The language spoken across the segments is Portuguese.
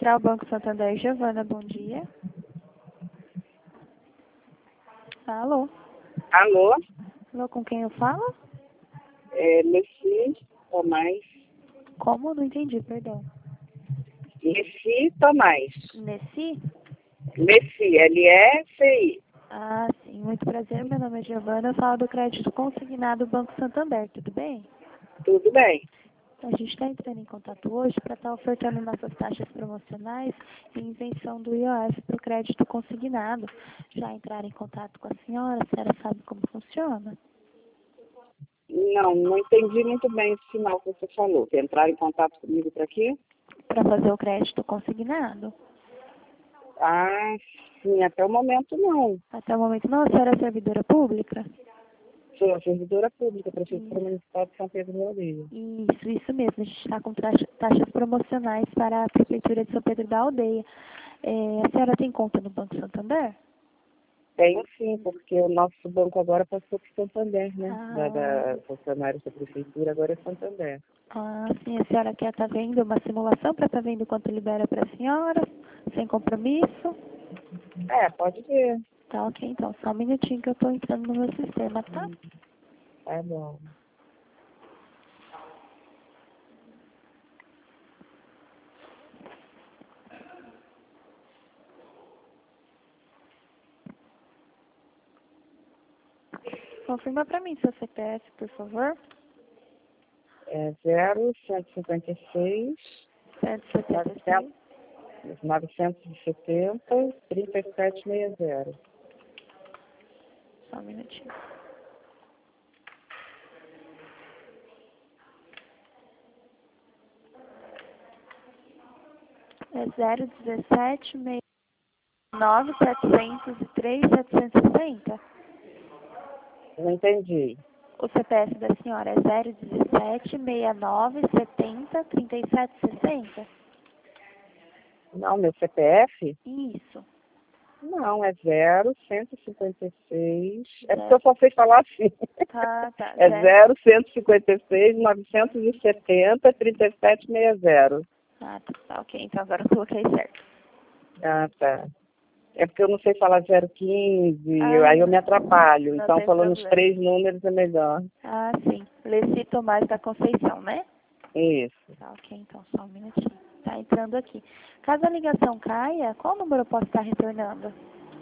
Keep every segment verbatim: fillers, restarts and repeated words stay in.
Central Banco Santander, Giovana, bom dia. Alô? Alô? Alô, com quem eu falo? É Messi Tomás. Como? Não entendi, perdão. Messi Tomás. Nessi? Messi, L E C I. Ah, sim, muito prazer, meu nome é Giovana, eu falo do crédito consignado Banco Santander, tudo bem? Tudo bem. A gente está entrando em contato hoje para estar ofertando nossas taxas promocionais e isenção do I O F para o crédito consignado. Já entraram em contato com a senhora? A senhora sabe como funciona? Não, não entendi muito bem esse final que você falou. Quer entrar em contato comigo para quê? Para fazer o crédito consignado? Ah, sim, até o momento não. Até o momento não, a senhora é servidora pública? Sou servidora pública, prefeitura Isso, municipal de São Pedro do Aldeia. isso, isso mesmo. A gente está com taxa- taxas promocionais para a Prefeitura de São Pedro da Aldeia. É, a senhora tem conta no Banco Santander? Tenho sim, porque o nosso banco agora passou para Santander, né? Da, Ah, da funcionários da prefeitura, agora é Santander. ah, sim, a senhora quer estar vendo uma simulação para estar vendo quanto libera para a senhora, sem compromisso? É, pode ver. Tá, ok, então, só um minutinho que eu estou entrando no meu sistema, tá? Tá bom. Confirma para mim seu C P F, por favor. É zero cento e cinquenta e seis, cento e setenta e seis. novecentos e setenta, trinta e sete sessenta. Só um minutinho. É zero dezessete, sessenta e nove, setecentos e três, setecentos e sessenta. Não entendi. O C P F da senhora é zero dezessete, sessenta e nove, setenta, trinta e sete, sessenta? Não, meu C P F? Isso. Não, é zero cento e cinquenta e seis. É porque Zero. eu só sei falar assim. Tá, tá. É Zero. zero cento e cinquenta e seis, novecentos e setenta, trinta e sete sessenta. Ah, tá, tá, ok. Então agora eu coloquei certo. Ah, tá. É porque eu não sei falar zero quinze, Ah, aí eu me atrapalho. não Então, tem falando os problema. três números é melhor. Ah, sim. Leci Tomás da Conceição, né? Isso. Tá, ok. Então só um minutinho. Tá entrando aqui. Caso a ligação caia, qual número eu posso estar retornando?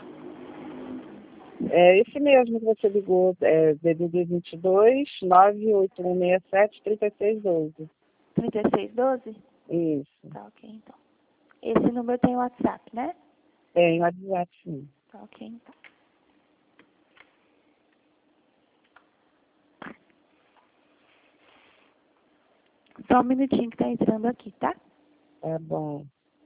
É esse mesmo que você ligou, é D D D vinte e dois, nove oito um seis sete, três seis um dois. trinta e seis doze? Isso. Tá, ok, então. Esse número tem WhatsApp, né? Tem o WhatsApp, sim. Tá, ok, então. Só um minutinho que tá entrando aqui, tá? Tá bom.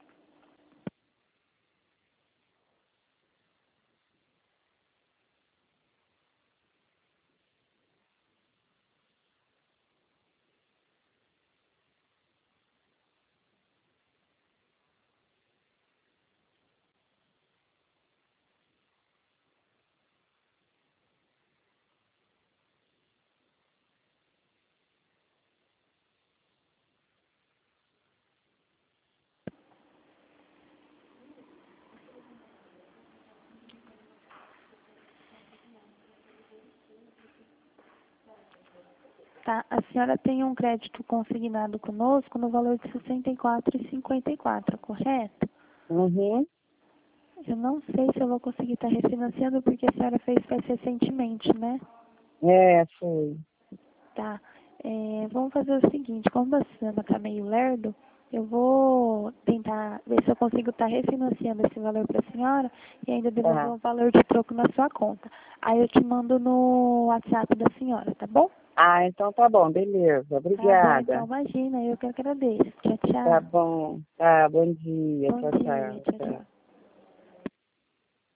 Tá, a senhora tem um crédito consignado conosco no valor de sessenta e quatro reais e cinquenta e quatro centavos, correto? Uhum. Eu não sei se eu vou conseguir estar refinanciando porque a senhora fez faz recentemente, né? É, foi. Tá. É, vamos fazer o seguinte, como a senhora tá meio lerdo, eu vou tentar ver se eu consigo estar refinanciando esse valor para a senhora e ainda devolver Tá. um valor de troco na sua conta. Aí eu te mando no WhatsApp da senhora, tá bom? Ah, então tá bom, beleza. Tá bom, então Obrigada. imagina, eu que agradeço. Tchau, Tá tchau. bom. Tá, bom dia. Bom Tchau, dia, tchau. tchau, Tchau. tchau.